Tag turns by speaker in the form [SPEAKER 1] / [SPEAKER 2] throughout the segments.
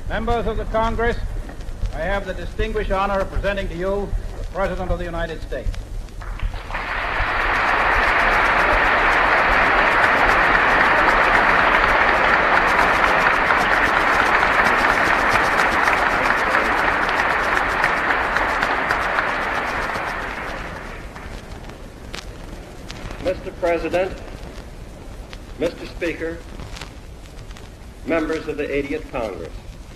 [SPEAKER 1] Members of the Congress, I have the distinguished honor of presenting to you the President of the United States.
[SPEAKER 2] Mr. President, Mr. Speaker, members of the 80th Congress.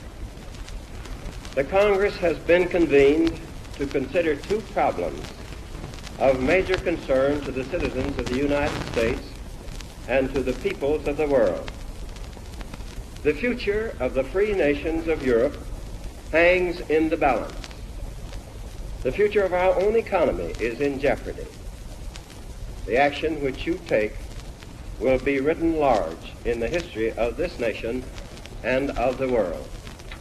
[SPEAKER 2] The Congress has been convened to consider two problems of major concern to the citizens of the United States and to the peoples of the world. The future of the free nations of Europe hangs in the balance. The future of our own economy is in jeopardy. The action which you take will be written large in the history of this nation and of the world.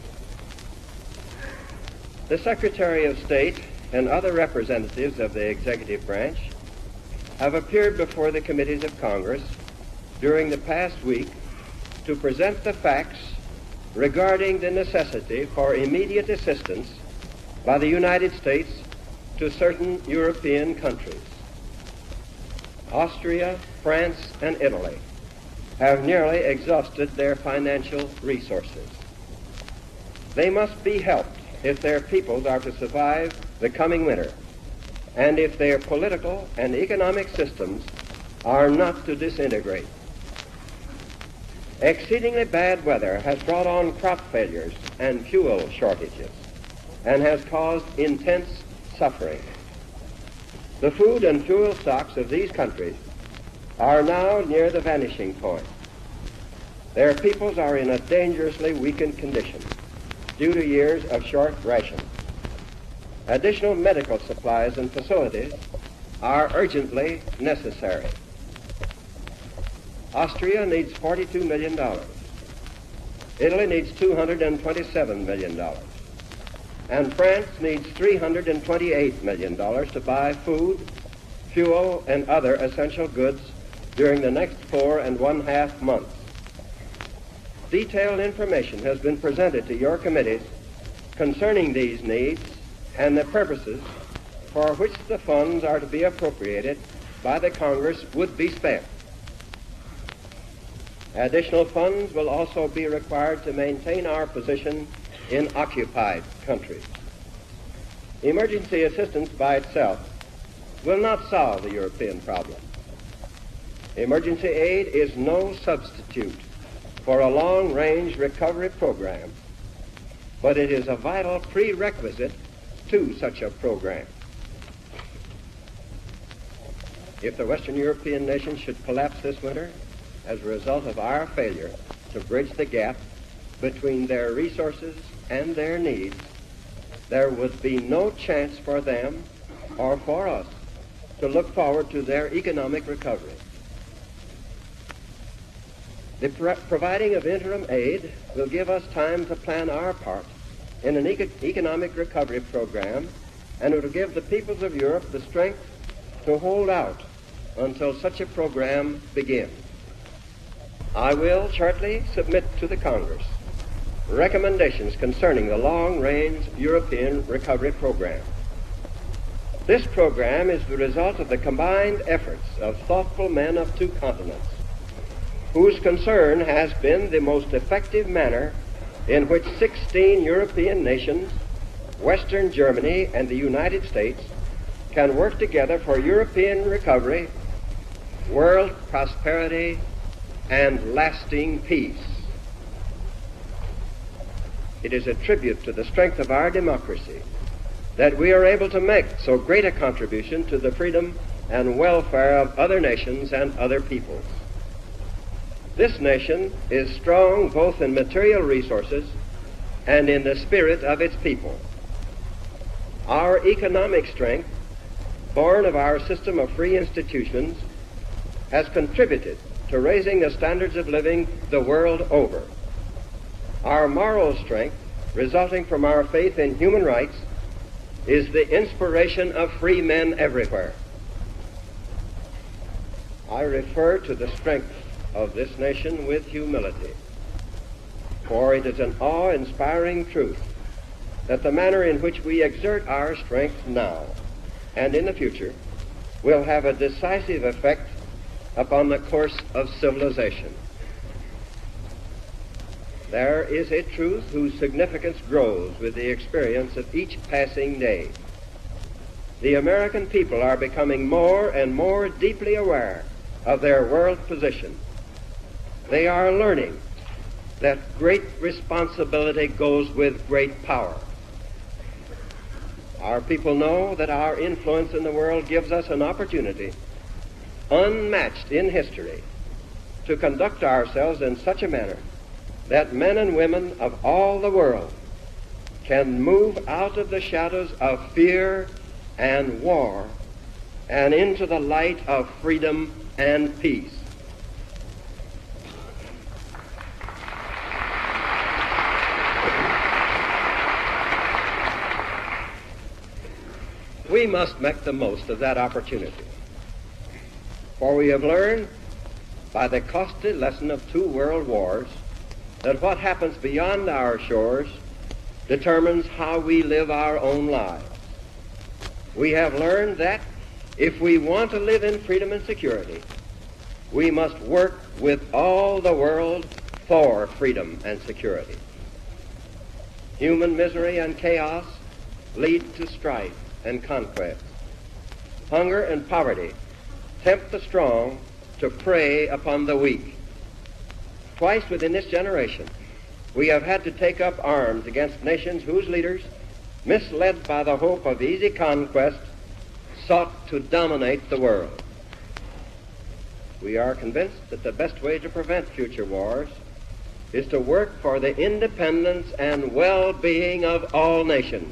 [SPEAKER 2] The Secretary of State and other representatives of the executive branch have appeared before the committees of Congress during the past week to present the facts regarding the necessity for immediate assistance by the United States to certain European countries. Austria, France, and Italy have nearly exhausted their financial resources. They must be helped if their peoples are to survive the coming winter, and if their political and economic systems are not to disintegrate. Exceedingly bad weather has brought on crop failures and fuel shortages, and has caused intense suffering. The food and fuel stocks of these countries are now near the vanishing point. Their peoples are in a dangerously weakened condition due to years of short rations. Additional medical supplies and facilities are urgently necessary. Austria needs $42 million. Italy needs $227 million. And France needs $328 million to buy food, fuel, and other essential goods during the next 4.5 months. Detailed information has been presented to your committees concerning these needs and the purposes for which the funds are to be appropriated by the Congress would be spent. Additional funds will also be required to maintain our position in occupied countries. Emergency assistance by itself will not solve the European problem. Emergency aid is no substitute for a long-range recovery program, but it is a vital prerequisite to such a program. If the Western European nations should collapse this winter as a result of our failure to bridge the gap between their resources and their needs, there would be no chance for them or for us to look forward to their economic recovery. The providing of interim aid will give us time to plan our part in an economic recovery program, and it will give the peoples of Europe the strength to hold out until such a program begins. I will shortly submit to the Congress recommendations concerning the long-range European recovery program. This program is the result of the combined efforts of thoughtful men of two continents, whose concern has been the most effective manner in which 16 European nations, Western Germany, and the United States can work together for European recovery, world prosperity, and lasting peace. It is a tribute to the strength of our democracy that we are able to make so great a contribution to the freedom and welfare of other nations and other peoples. This nation is strong both in material resources and in the spirit of its people. Our economic strength, born of our system of free institutions, has contributed to raising the standards of living the world over. Our moral strength, resulting from our faith in human rights, is the inspiration of free men everywhere. I refer to the strength of this nation with humility. For it is an awe-inspiring truth that the manner in which we exert our strength now and in the future will have a decisive effect upon the course of civilization. There is a truth whose significance grows with the experience of each passing day. The American people are becoming more and more deeply aware of their world position. They are learning that great responsibility goes with great power. Our people know that our influence in the world gives us an opportunity, unmatched in history, to conduct ourselves in such a manner that men and women of all the world can move out of the shadows of fear and war and into the light of freedom and peace. We must make the most of that opportunity, for we have learned by the costly lesson of 2 world wars that what happens beyond our shores determines how we live our own lives. We have learned that if we want to live in freedom and security, we must work with all the world for freedom and security. Human misery and chaos lead to strife and conquest. Hunger and poverty tempt the strong to prey upon the weak. Twice within this generation, we have had to take up arms against nations whose leaders, misled by the hope of easy conquest, sought to dominate the world. We are convinced that the best way to prevent future wars is to work for the independence and well-being of all nations.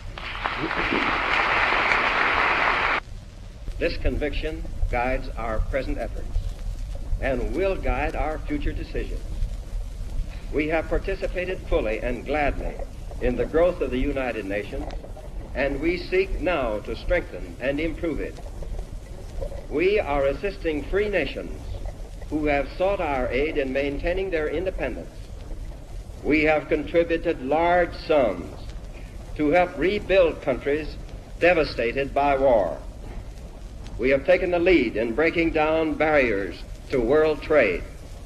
[SPEAKER 2] This conviction guides our present efforts and will guide our future decisions. We have participated fully and gladly in the growth of the United Nations, and we seek now to strengthen and improve it. We are assisting free nations who have sought our aid in maintaining their independence. We have contributed large sums to help rebuild countries devastated by war. We have taken the lead in breaking down barriers to world trade.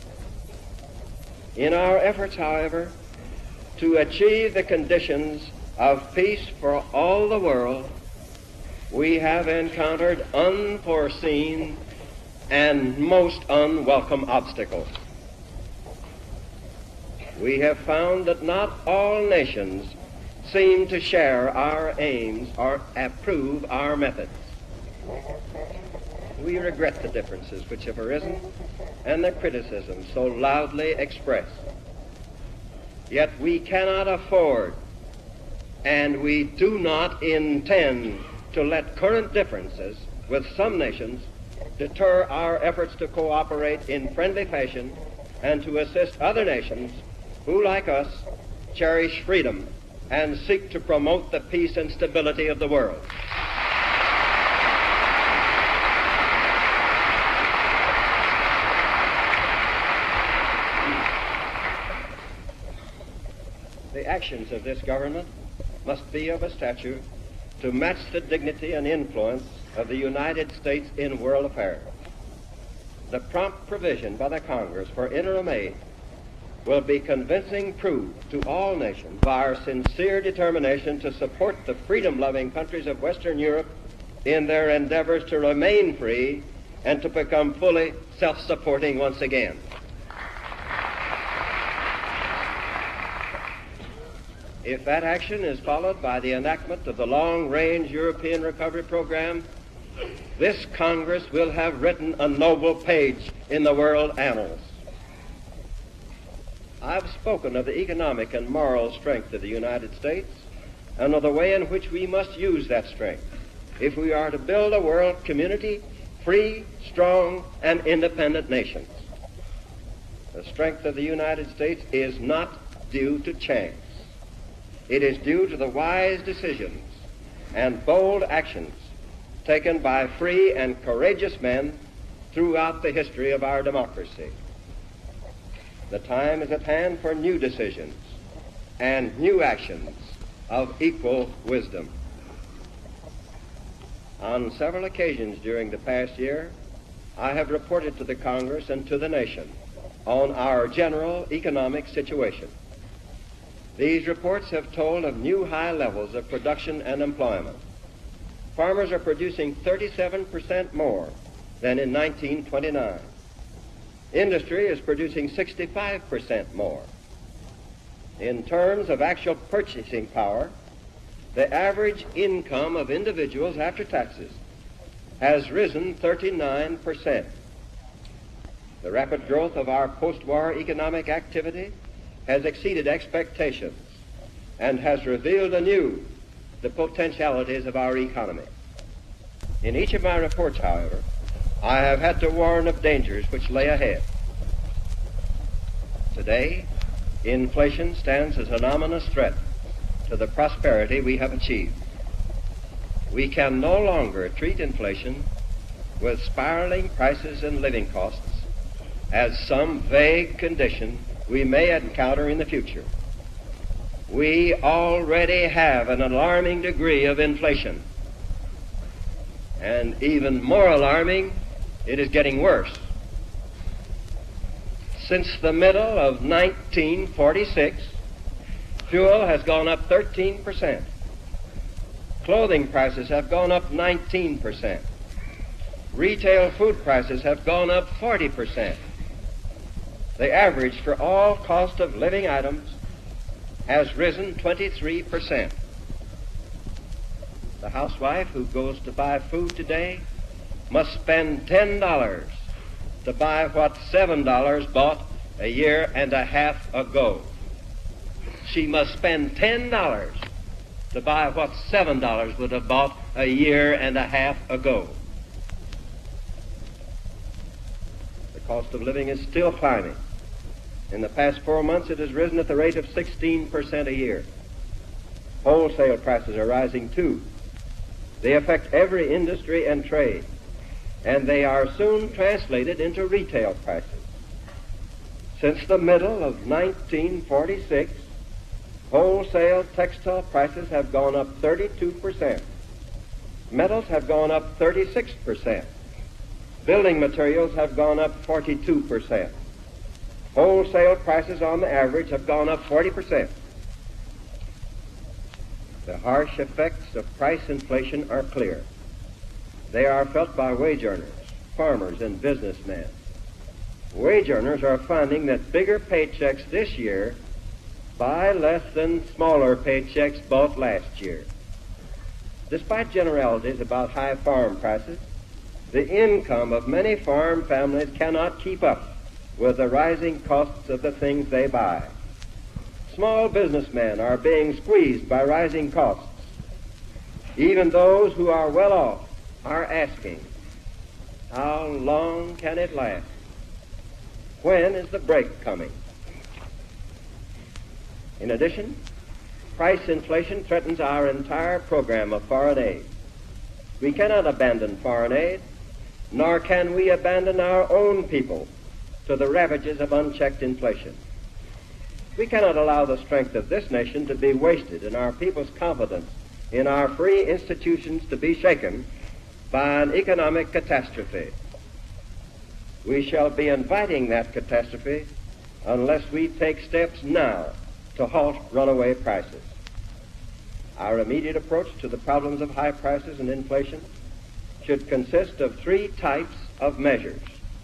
[SPEAKER 2] In our efforts, however, to achieve the conditions of peace for all the world, we have encountered unforeseen and most unwelcome obstacles. We have found that not all nations seem to share our aims or approve our methods. We regret the differences which have arisen and the criticism so loudly expressed. Yet we cannot afford and we do not intend to let current differences with some nations deter our efforts to cooperate in friendly fashion and to assist other nations who, like us, cherish freedom and seek to promote the peace and stability of the world. The actions of this government must be of a stature to match the dignity and influence of the United States in world affairs. The prompt provision by the Congress for interim aid will be convincing proof to all nations of our sincere determination to support the freedom-loving countries of Western Europe in their endeavors to remain free and to become fully self-supporting once again. If that action is followed by the enactment of the long-range European Recovery Program, this Congress will have written a noble page in the world annals. I've spoken of the economic and moral strength of the United States and of the way in which we must use that strength if we are to build a world community, free, strong, and independent nations. The strength of the United States is not due to chance. It is due to the wise decisions and bold actions taken by free and courageous men throughout the history of our democracy. The time is at hand for new decisions and new actions of equal wisdom. On several occasions during the past year, I have reported to the Congress and to the nation on our general economic situation. These reports have told of new high levels of production and employment. Farmers are producing 37% more than in 1929. Industry is producing 65% more. In terms of actual purchasing power, the average income of individuals after taxes has risen 39%. The rapid growth of our post-war economic activity has exceeded expectations and has revealed anew the potentialities of our economy. In each of my reports, however, I have had to warn of dangers which lay ahead. Today, inflation stands as an ominous threat to the prosperity we have achieved. We can no longer treat inflation with spiraling prices and living costs as some vague condition we may encounter in the future. We already have an alarming degree of inflation. And even more alarming, it is getting worse. Since the middle of 1946, fuel has gone up 13%. Clothing prices have gone up 19%. Retail food prices have gone up 40%. The average for all cost of living items has risen 23%. The housewife who goes to buy food today must spend $10 to buy what $7 bought a year and a half ago. She must spend $10 to buy what $7 would have bought a year and a half ago. The cost of living is still climbing. In the past 4 months, it has risen at the rate of 16% a year. Wholesale prices are rising too. They affect every industry and trade, and they are soon translated into retail prices. Since the middle of 1946, wholesale textile prices have gone up 32%. Metals have gone up 36%. Building materials have gone up 42%. Wholesale prices on the average have gone up 40%. The harsh effects of price inflation are clear. They are felt by wage earners, farmers, and businessmen. Wage earners are finding that bigger paychecks this year buy less than smaller paychecks bought last year. Despite generalities about high farm prices, the income of many farm families cannot keep up with the rising costs of the things they buy. Small businessmen are being squeezed by rising costs. Even those who are well off are asking, how long can it last? When is the break coming? In addition, price inflation threatens our entire program of foreign aid. We cannot abandon foreign aid, nor can we abandon our own people to the ravages of unchecked inflation. We cannot allow the strength of this nation to be wasted and our people's confidence in our free institutions to be shaken by an economic catastrophe. We shall be inviting that catastrophe unless we take steps now to halt runaway prices. Our immediate approach to the problems of high prices and inflation should consist of 3 types of measures.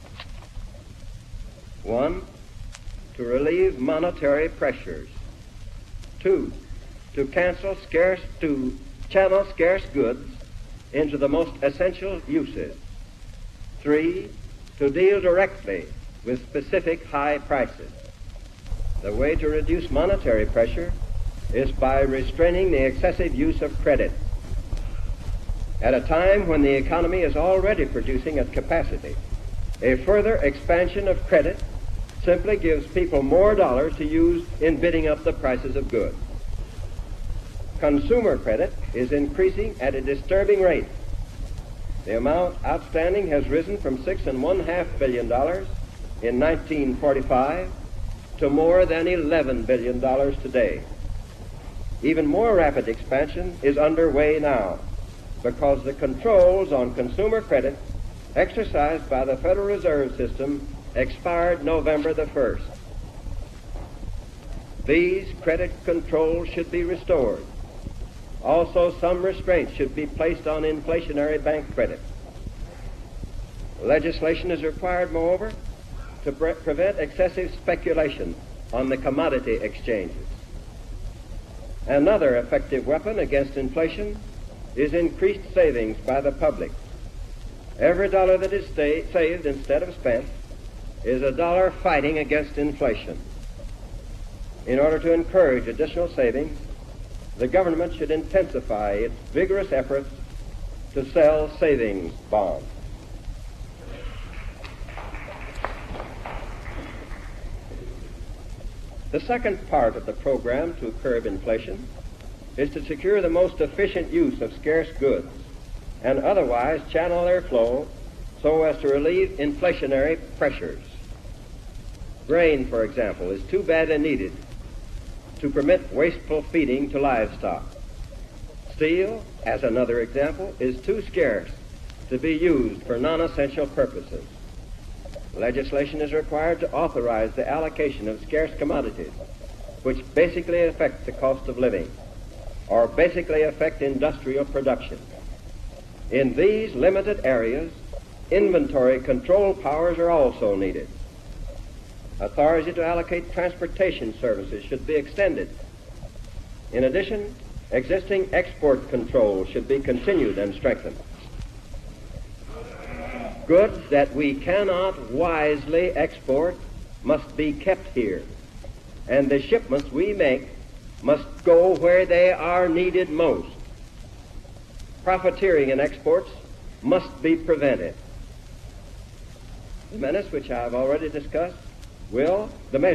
[SPEAKER 2] 1, to relieve monetary pressures. 2, to channel scarce goods into the most essential uses. 3, to deal directly with specific high prices. The way to reduce monetary pressure is by restraining the excessive use of credit. At a time when the economy is already producing at capacity, a further expansion of credit simply gives people more dollars to use in bidding up the prices of goods. Consumer credit is increasing at a disturbing rate. The amount outstanding has risen from $6.5 billion in 1945 to more than $11 billion today. Even more rapid expansion is underway now because the controls on consumer credit exercised by the Federal Reserve System expired November the 1st. These credit controls should be restored. Also, some restraints should be placed on inflationary bank credit. Legislation is required, moreover, to prevent excessive speculation on the commodity exchanges. Another effective weapon against inflation is increased savings by the public. Every dollar that is saved instead of spent is a dollar fighting against inflation. In order to encourage additional savings, the government should intensify its vigorous efforts to sell savings bonds. The second part of the program to curb inflation is to secure the most efficient use of scarce goods and otherwise channel their flow so as to relieve inflationary pressures. Grain, for example, is too badly needed to permit wasteful feeding to livestock. Steel, as another example, is too scarce to be used for non-essential purposes. Legislation is required to authorize the allocation of scarce commodities which basically affect the cost of living or basically affect industrial production. In these limited areas, inventory control powers are also needed. Authority to allocate transportation services should be extended. In addition, existing export controls should be continued and strengthened. Goods that we cannot wisely export must be kept here, and the shipments we make must go where they are needed most. Profiteering in exports must be prevented. The measures which I have already discussed will,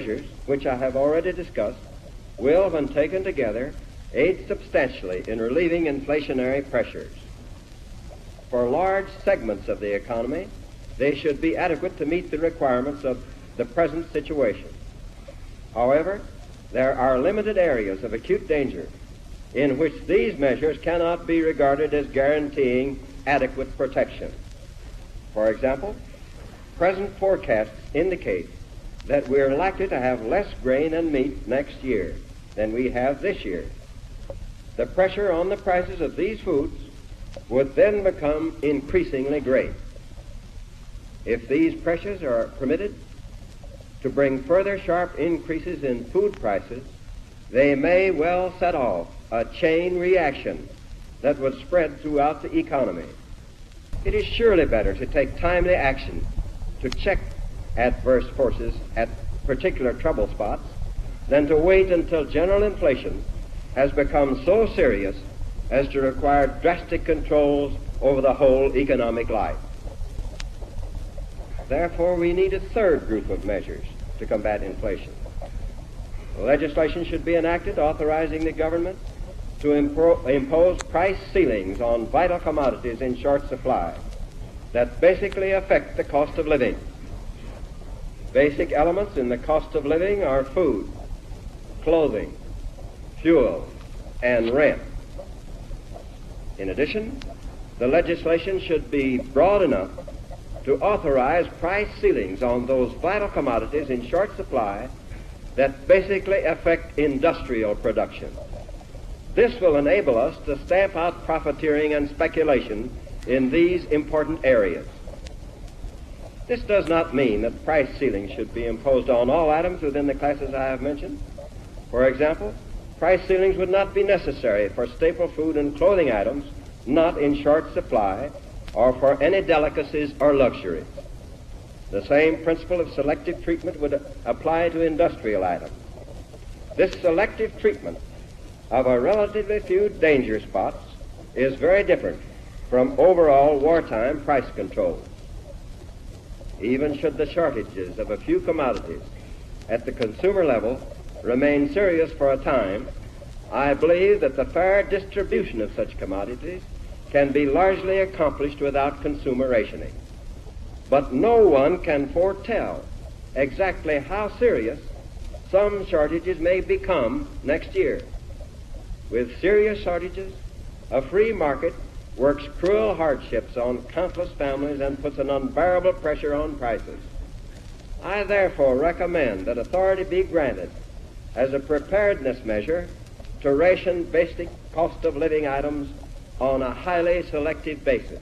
[SPEAKER 2] when taken together, aid substantially in relieving inflationary pressures. For large segments of the economy, they should be adequate to meet the requirements of the present situation. However, there are limited areas of acute danger in which these measures cannot be regarded as guaranteeing adequate protection. For example, present forecasts indicate that we are likely to have less grain and meat next year than we have this year. The pressure on the prices of these foods would then become increasingly great. If these pressures are permitted to bring further sharp increases in food prices, they may well set off a chain reaction that would spread throughout the economy. It is surely better to take timely action to check adverse forces at particular trouble spots than to wait until general inflation has become so serious as to require drastic controls over the whole economic life. Therefore, we need a third group of measures to combat inflation. Legislation should be enacted authorizing the government to impose price ceilings on vital commodities in short supply that basically affect the cost of living. Basic elements in the cost of living are food, clothing, fuel, and rent. In addition, the legislation should be broad enough to authorize price ceilings on those vital commodities in short supply that basically affect industrial production. This will enable us to stamp out profiteering and speculation in these important areas. This does not mean that price ceilings should be imposed on all items within the classes I have mentioned. For example, price ceilings would not be necessary for staple food and clothing items not in short supply or for any delicacies or luxuries. The same principle of selective treatment would apply to industrial items. This selective treatment of a relatively few danger spots is very different from overall wartime price control. Even should the shortages of a few commodities at the consumer level remain serious for a time, I believe that the fair distribution of such commodities can be largely accomplished without consumer rationing. But no one can foretell exactly how serious some shortages may become next year. With serious shortages, a free market works cruel hardships on countless families and puts an unbearable pressure on prices. I therefore recommend that authority be granted as a preparedness measure to ration basic cost of living items on a highly selective basis.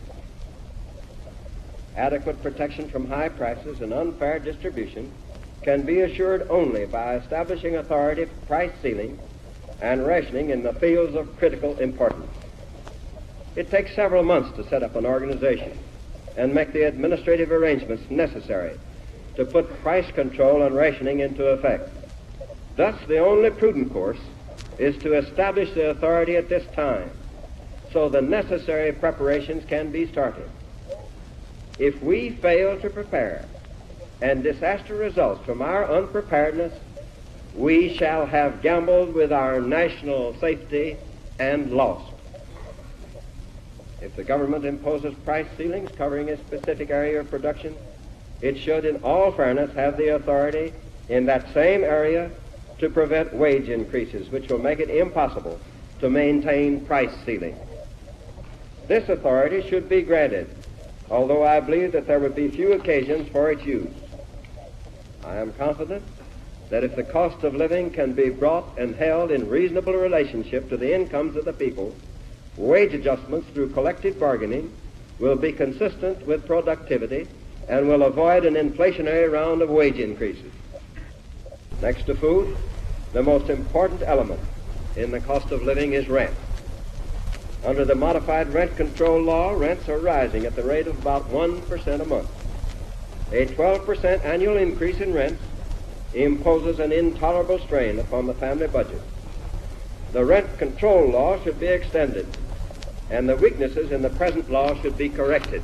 [SPEAKER 2] Adequate protection from high prices and unfair distribution can be assured only by establishing authority for price ceiling and rationing in the fields of critical importance. It takes several months to set up an organization and make the administrative arrangements necessary to put price control and rationing into effect. Thus, the only prudent course is to establish the authority at this time, so the necessary preparations can be started. If we fail to prepare and disaster results from our unpreparedness, we shall have gambled with our national safety and lost. If the government imposes price ceilings covering a specific area of production, it should in all fairness have the authority in that same area to prevent wage increases, which will make it impossible to maintain price ceiling. This authority should be granted, although I believe that there would be few occasions for its use. I am confident that if the cost of living can be brought and held in reasonable relationship to the incomes of the people, wage adjustments through collective bargaining will be consistent with productivity and will avoid an inflationary round of wage increases. Next to food, the most important element in the cost of living is rent. Under the modified rent control law, rents are rising at the rate of about 1% a month. A 12% annual increase in rents imposes an intolerable strain upon the family budget. The rent control law should be extended, and the weaknesses in the present law should be corrected.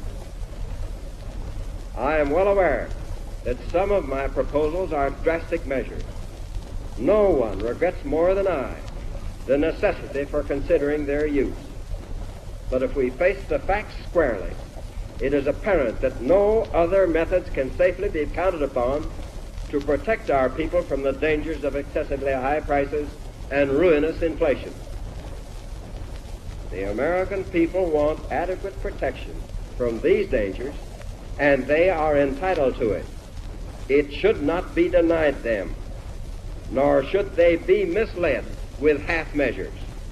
[SPEAKER 2] I am well aware that some of my proposals are drastic measures. No one regrets more than I the necessity for considering their use. But if we face the facts squarely, it is apparent that no other methods can safely be counted upon to protect our people from the dangers of excessively high prices and ruinous inflation. The American people want adequate protection from these dangers, and they are entitled to it. It should not be denied them, nor should they be misled with half measures.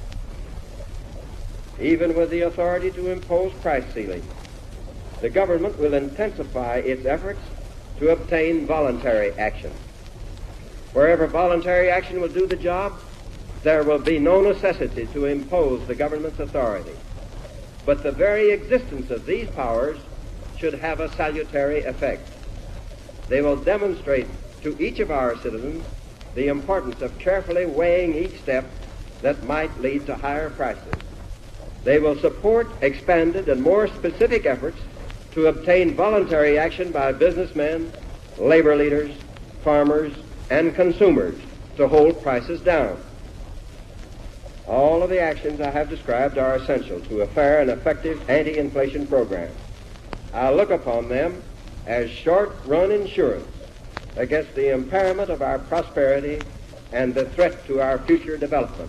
[SPEAKER 2] Even with the authority to impose price ceilings, the government will intensify its efforts to obtain voluntary action. Wherever voluntary action will do the job, there will be no necessity to impose the government's authority. But the very existence of these powers should have a salutary effect. They will demonstrate to each of our citizens the importance of carefully weighing each step that might lead to higher prices. They will support expanded and more specific efforts to obtain voluntary action by businessmen, labor leaders, farmers, and consumers to hold prices down. All of the actions I have described are essential to a fair and effective anti-inflation program. I look upon them as short-run insurance against the impairment of our prosperity and the threat to our future development.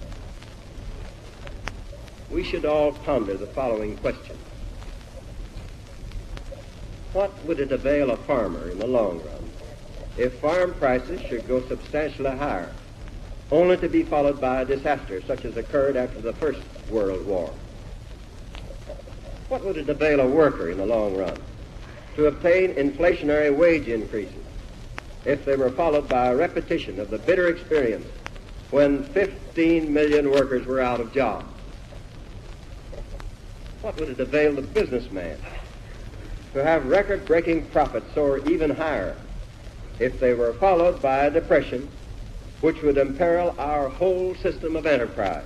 [SPEAKER 2] We should all ponder the following question. What would it avail a farmer in the long run if farm prices should go substantially higher, only to be followed by a disaster such as occurred after the First World War? What would it avail a worker in the long run to obtain inflationary wage increases if they were followed by a repetition of the bitter experience when 15 million workers were out of jobs? What would it avail the businessman to have record-breaking profits soar even higher if they were followed by a depression which would imperil our whole system of enterprise?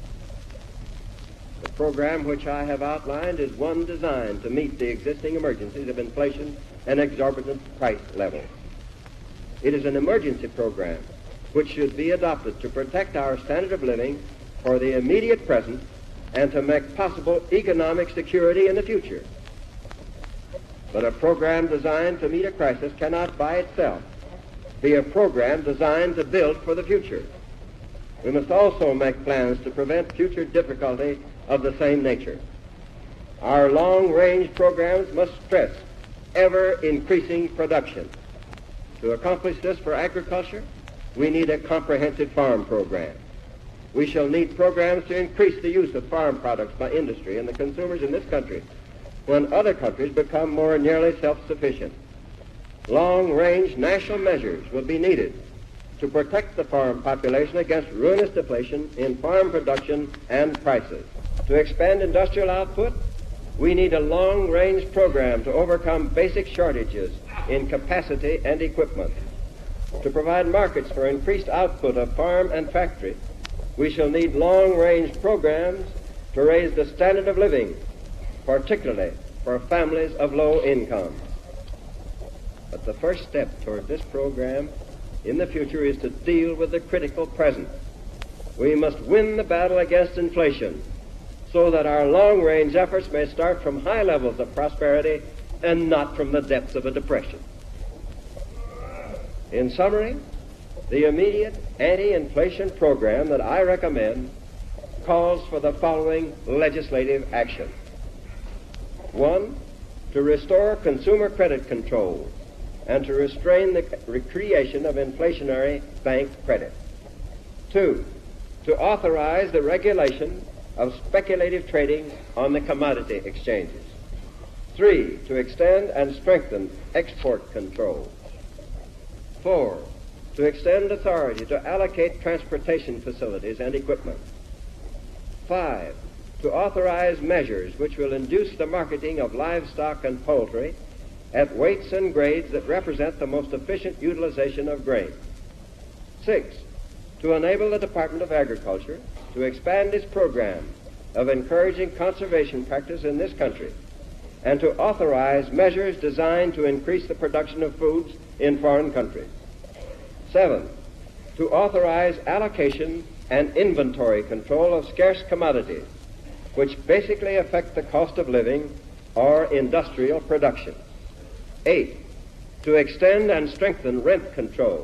[SPEAKER 2] The program which I have outlined is one designed to meet the existing emergencies of inflation and exorbitant price levels. It is an emergency program which should be adopted to protect our standard of living for the immediate present and to make possible economic security in the future. But a program designed to meet a crisis cannot by itself be a program designed to build for the future. We must also make plans to prevent future difficulty of the same nature. Our long-range programs must stress ever-increasing production. To accomplish this for agriculture, we need a comprehensive farm program. We shall need programs to increase the use of farm products by industry and the consumers in this country when other countries become more nearly self-sufficient. Long-range national measures will be needed to protect the farm population against ruinous deflation in farm production and prices. To expand industrial output, we need a long-range program to overcome basic shortages in capacity and equipment. To provide markets for increased output of farm and factory, we shall need long-range programs to raise the standard of living, particularly for families of low income. But the first step toward this program in the future is to deal with the critical present. We must win the battle against inflation so that our long-range efforts may start from high levels of prosperity and not from the depths of a depression. In summary, the immediate anti-inflation program that I recommend calls for the following legislative action. 1, to restore consumer credit control and to restrain the creation of inflationary bank credit. 2, to authorize the regulation of speculative trading on the commodity exchanges. 3, to extend and strengthen export control. 4, to extend authority to allocate transportation facilities and equipment. 5, to authorize measures which will induce the marketing of livestock and poultry at weights and grades that represent the most efficient utilization of grain. 6, to enable the Department of Agriculture to expand its program of encouraging conservation practice in this country and to authorize measures designed to increase the production of foods in foreign countries. 7, to authorize allocation and inventory control of scarce commodities which basically affect the cost of living or industrial production. 8, to extend and strengthen rent control.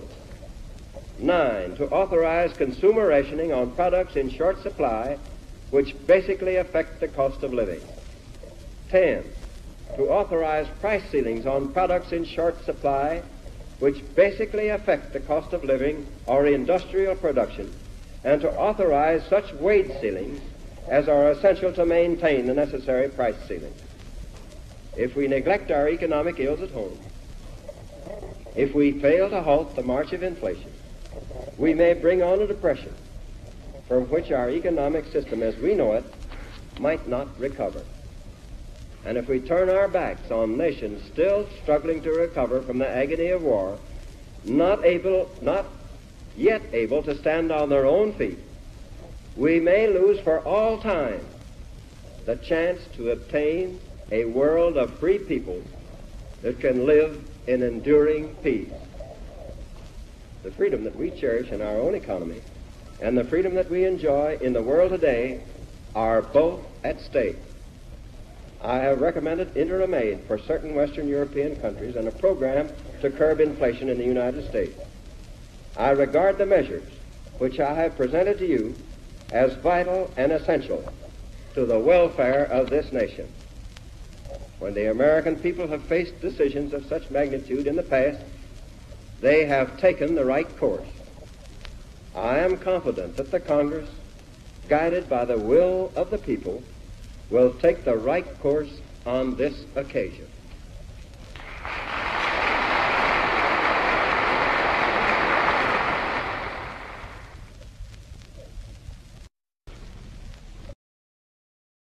[SPEAKER 2] 9, to authorize consumer rationing on products in short supply which basically affect the cost of living. 10, to authorize price ceilings on products in short supply which basically affect the cost of living or industrial production, and to authorize such wage ceilings as are essential to maintain the necessary price ceilings. If we neglect our economic ills at home, if we fail to halt the march of inflation, we may bring on a depression from which our economic system as we know it might not recover. And if we turn our backs on nations still struggling to recover from the agony of war, not yet able to stand on their own feet, we may lose for all time the chance to obtain a world of free people that can live in enduring peace. The freedom that we cherish in our own economy and the freedom that we enjoy in the world today are both at stake. I have recommended interim aid for certain Western European countries and a program to curb inflation in the United States. I regard the measures which I have presented to you as vital and essential to the welfare of this nation. When the American people have faced decisions of such magnitude in the past, they have taken the right course. I am confident that the Congress, guided by the will of the people, will take the right course on this occasion.